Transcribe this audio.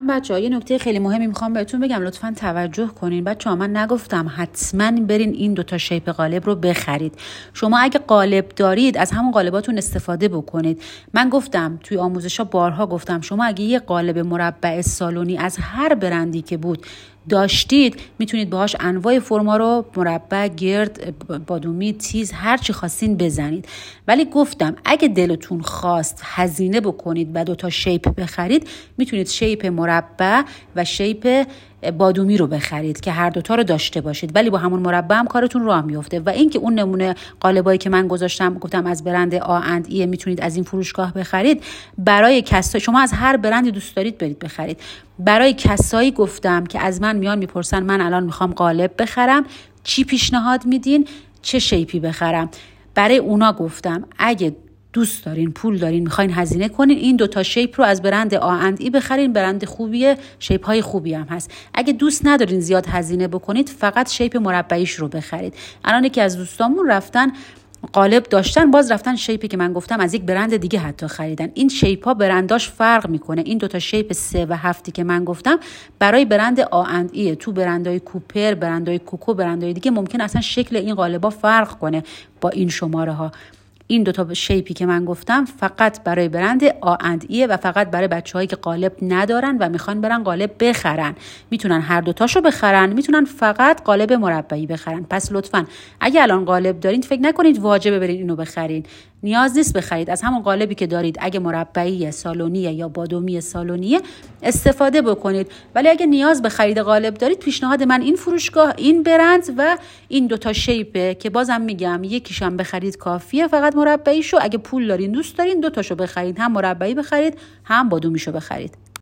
بچه‌ها یه نکته خیلی مهمی میخوام بهتون بگم، لطفاً توجه کنین. بچه‌ها من نگفتم حتماً برین این دوتا شیپ قالب رو بخرید. شما اگه قالب دارید از همون قالباتون استفاده بکنید. من گفتم توی آموزش‌ها بارها گفتم شما اگه یه قالب مربع سالونی از هر برندی که بود داشتید میتونید باهاش انواع فرما رو مربع، گرد، بادومی، تیز، هر چی خواستین بزنید. ولی گفتم اگه دلتون خواست هزینه بکنید و دوتا شیپ بخرید، میتونید شیپ مربع و شیپ بادومی رو بخرید که هر دوتا رو داشته باشید، ولی با همون مربع هم کارتون راه میفته. و اینکه اون نمونه قالبایی که من گذاشتم گفتم از برند A&E میتونید از این فروشگاه بخرید، برای کسایی شما از هر برندی دوست دارید برید بخرید. برای کسایی گفتم که از من میان میپرسن من الان میخوام قالب بخرم، چی پیشنهاد میدین، چه شیپی بخرم، برای اونا گفتم اگه دوست دارین، پول دارین، میخواین هزینه کنین، این دوتا شیپ رو از برند A&E بخرین. برند خوبیه، شیپ های خوبی هم هست. اگه دوست ندارین زیاد هزینه بکنید فقط شیپ مربعیش رو بخرید. الان یکی از دوستامون رفتن قالب داشتن، باز رفتن شیپی که من گفتم از یک برند دیگه حتی خریدن. این شیپ ها برنداش فرق میکنه. این دوتا شیپ 3 و 7 که من گفتم برای برند A&E، تو برندهای کوپر، برندهای کوکو، برندهای دیگه ممکن اصلا شکل این قالبا فرق کنه با این شماره ها. این دوتا شیپی که من گفتم فقط برای برند A&E و فقط برای بچه‌هایی که قالب ندارن و میخوان برن قالب بخرن. میتونن هر دوتاشو بخرن، میتونن فقط قالب مربعی بخرن. پس لطفاً اگه الان قالب دارین فکر نکنید واجبه برین اینو بخرین. نیاز نیست بخرید. از همون قالبی که دارید اگه مربعی سالونیه یا بادومی سالونیه استفاده بکنید. ولی اگه نیاز به خرید قالب دارید، پیشنهاد من این فروشگاه، این برند و این دوتا شیپه که بازم میگم یکیشم بخرید کافیه، فقط مربعیشو. اگه پول دارین، دوست دارین، دوتاشو بخرید، هم مربعی بخرید هم بادومیشو بخرید.